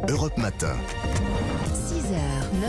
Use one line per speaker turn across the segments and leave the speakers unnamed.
Europe Matin.
6h,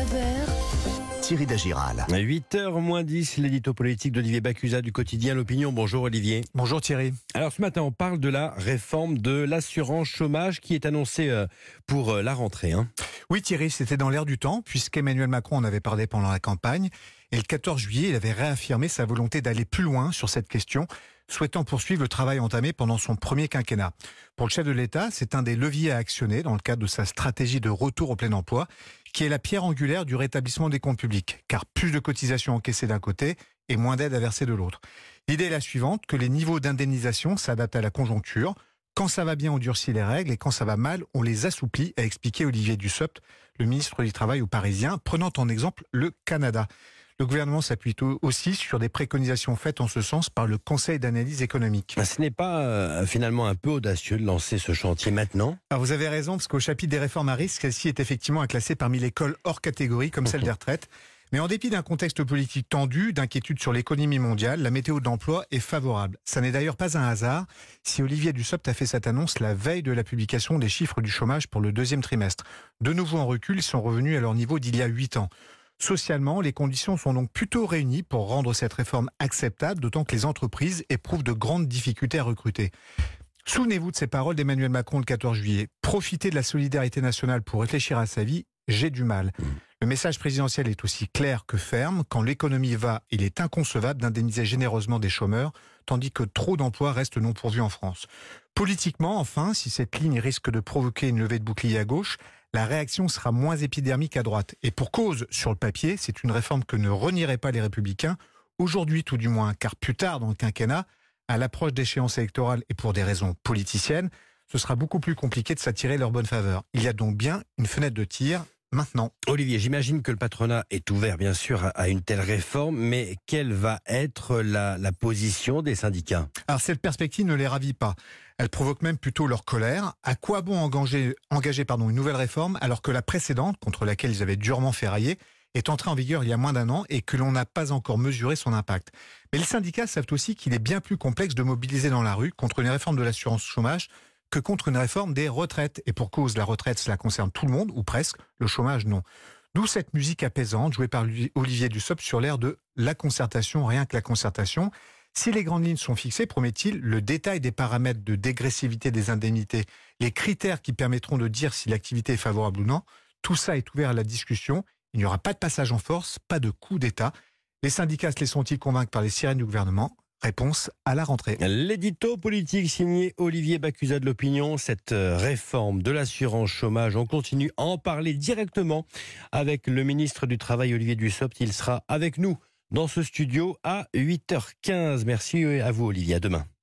9h.
Thierry Dagiral.
8h moins 10, l'édito politique d'Olivier Bacusa du quotidien L'Opinion. Bonjour Olivier.
Bonjour Thierry.
Alors ce matin, on parle de la réforme de l'assurance chômage qui est annoncée pour la rentrée.
Oui Thierry, c'était dans l'air du temps, puisqu'Emmanuel Macron en avait parlé pendant la campagne. Et le 14 juillet, il avait réaffirmé sa volonté d'aller plus loin sur cette question, souhaitant poursuivre le travail entamé pendant son premier quinquennat. Pour le chef de l'État, c'est un des leviers à actionner dans le cadre de sa stratégie de retour au plein emploi, qui est la pierre angulaire du rétablissement des comptes publics, car plus de cotisations encaissées d'un côté et moins d'aide à verser de l'autre. L'idée est la suivante, que les niveaux d'indemnisation s'adaptent à la conjoncture. Quand ça va bien, on durcit les règles, et quand ça va mal, on les assouplit, a expliqué Olivier Dussopt, le ministre du Travail aux Parisiens, prenant en exemple le Canada. Le gouvernement s'appuie aussi sur des préconisations faites en ce sens par le Conseil d'analyse économique.
Ce n'est pas finalement un peu audacieux de lancer ce chantier maintenant ?
Alors vous avez raison, parce qu'au chapitre des réformes à risque, celle-ci est effectivement classée parmi les cols hors catégorie, comme celle des retraites. Mais en dépit d'un contexte politique tendu, d'inquiétude sur l'économie mondiale, la météo de l'emploi est favorable. Ça n'est d'ailleurs pas un hasard si Olivier Dussopt a fait cette annonce la veille de la publication des chiffres du chômage pour le deuxième trimestre. De nouveau en recul, ils sont revenus à leur niveau d'il y a 8 ans. Socialement, les conditions sont donc plutôt réunies pour rendre cette réforme acceptable, d'autant que les entreprises éprouvent de grandes difficultés à recruter. Souvenez-vous de ces paroles d'Emmanuel Macron le 14 juillet. Profiter de la solidarité nationale pour réfléchir à sa vie, j'ai du mal. Le message présidentiel est aussi clair que ferme. Quand l'économie va, il est inconcevable d'indemniser généreusement des chômeurs, tandis que trop d'emplois restent non pourvus en France. Politiquement, enfin, si cette ligne risque de provoquer une levée de bouclier à gauche, la réaction sera moins épidermique à droite. Et pour cause, sur le papier, c'est une réforme que ne renieraient pas les Républicains, aujourd'hui tout du moins, car plus tard dans le quinquennat, à l'approche d'échéances électorales et pour des raisons politiciennes, ce sera beaucoup plus compliqué de s'attirer leur bonne faveur. Il y a donc bien une fenêtre de tir maintenant.
Olivier, j'imagine que le patronat est ouvert bien sûr à une telle réforme, mais quelle va être la position des syndicats ?
Alors cette perspective ne les ravit pas. Elle provoque même plutôt leur colère. À quoi bon engager une nouvelle réforme alors que la précédente, contre laquelle ils avaient durement ferraillé, est entrée en vigueur il y a moins d'un an et que l'on n'a pas encore mesuré son impact. Mais les syndicats savent aussi qu'il est bien plus complexe de mobiliser dans la rue contre une réforme de l'assurance chômage que contre une réforme des retraites. Et pour cause, la retraite, cela concerne tout le monde, ou presque, le chômage, non. D'où cette musique apaisante, jouée par Olivier Dussopt sur l'air de la concertation, rien que la concertation. Si les grandes lignes sont fixées, promet-il, le détail des paramètres de dégressivité des indemnités, les critères qui permettront de dire si l'activité est favorable ou non, tout ça est ouvert à la discussion. Il n'y aura pas de passage en force, pas de coup d'État. Les syndicats se laisseront-ils convaincre par les sirènes du gouvernement ? Réponse à la rentrée.
L'édito politique signé Olivier Bacusa de l'Opinion. Cette réforme de l'assurance chômage, on continue à en parler directement avec le ministre du Travail Olivier Dussopt. Il sera avec nous dans ce studio à 8h15. Merci à vous Olivier, à demain.